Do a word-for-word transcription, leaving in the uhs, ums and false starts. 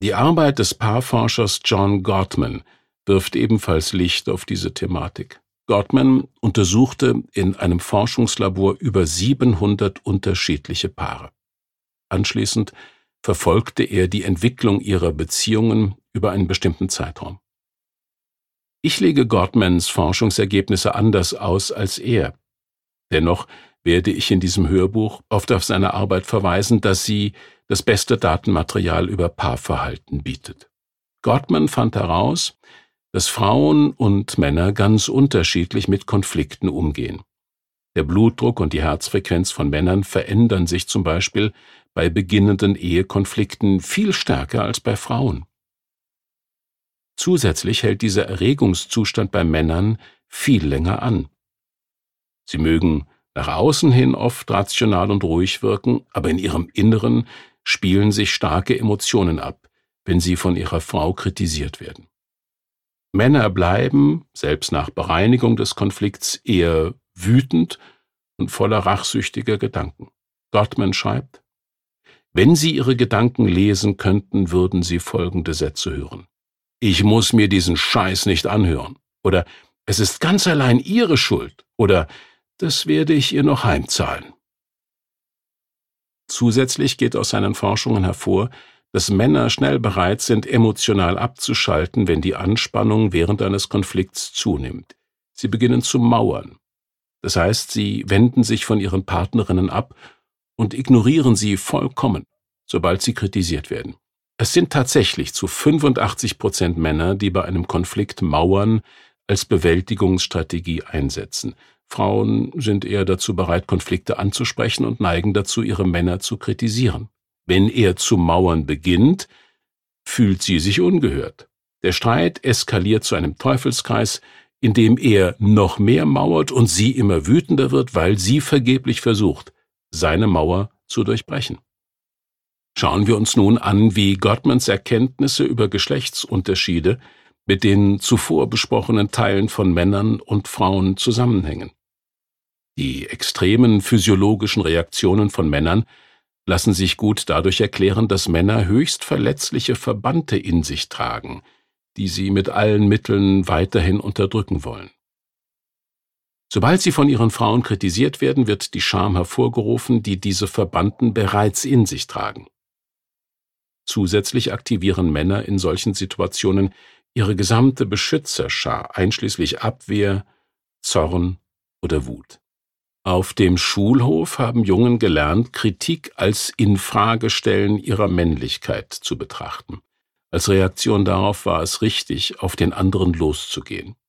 Die Arbeit des Paarforschers John Gottman wirft ebenfalls Licht auf diese Thematik. Gottman untersuchte in einem Forschungslabor über siebenhundert unterschiedliche Paare. Anschließend verfolgte er die Entwicklung ihrer Beziehungen über einen bestimmten Zeitraum. Ich lege Gottmans Forschungsergebnisse anders aus als er. Dennoch werde ich in diesem Hörbuch oft auf seine Arbeit verweisen, dass sie das beste Datenmaterial über Paarverhalten bietet. Gottman fand heraus, dass Frauen und Männer ganz unterschiedlich mit Konflikten umgehen. Der Blutdruck und die Herzfrequenz von Männern verändern sich zum Beispiel bei beginnenden Ehekonflikten viel stärker als bei Frauen. Zusätzlich hält dieser Erregungszustand bei Männern viel länger an. Sie mögen nach außen hin oft rational und ruhig wirken, aber in ihrem Inneren spielen sich starke Emotionen ab, wenn sie von ihrer Frau kritisiert werden. Männer bleiben, selbst nach Bereinigung des Konflikts, eher wütend und voller rachsüchtiger Gedanken. Gottman schreibt: Wenn Sie Ihre Gedanken lesen könnten, würden Sie folgende Sätze hören: Ich muss mir diesen Scheiß nicht anhören. Oder es ist ganz allein Ihre Schuld. Oder das werde ich ihr noch heimzahlen. Zusätzlich geht aus seinen Forschungen hervor, dass Männer schnell bereit sind, emotional abzuschalten, wenn die Anspannung während eines Konflikts zunimmt. Sie beginnen zu mauern. Das heißt, sie wenden sich von ihren Partnerinnen ab und ignorieren sie vollkommen, sobald sie kritisiert werden. Es sind tatsächlich zu fünfundachtzig Prozent Männer, die bei einem Konflikt Mauern als Bewältigungsstrategie einsetzen. Frauen sind eher dazu bereit, Konflikte anzusprechen und neigen dazu, ihre Männer zu kritisieren. Wenn er zu mauern beginnt, fühlt sie sich ungehört. Der Streit eskaliert zu einem Teufelskreis, in dem er noch mehr mauert und sie immer wütender wird, weil sie vergeblich versucht, seine Mauer zu durchbrechen. Schauen wir uns nun an, wie Gottmans Erkenntnisse über Geschlechtsunterschiede mit den zuvor besprochenen Teilen von Männern und Frauen zusammenhängen. Die extremen physiologischen Reaktionen von Männern lassen sich gut dadurch erklären, dass Männer höchst verletzliche Verbannte in sich tragen, die sie mit allen Mitteln weiterhin unterdrücken wollen. Sobald sie von ihren Frauen kritisiert werden, wird die Scham hervorgerufen, die diese Verbannten bereits in sich tragen. Zusätzlich aktivieren Männer in solchen Situationen ihre gesamte Beschützerschar, einschließlich Abwehr, Zorn oder Wut. Auf dem Schulhof haben Jungen gelernt, Kritik als Infragestellen ihrer Männlichkeit zu betrachten. Als Reaktion darauf war es richtig, auf den anderen loszugehen.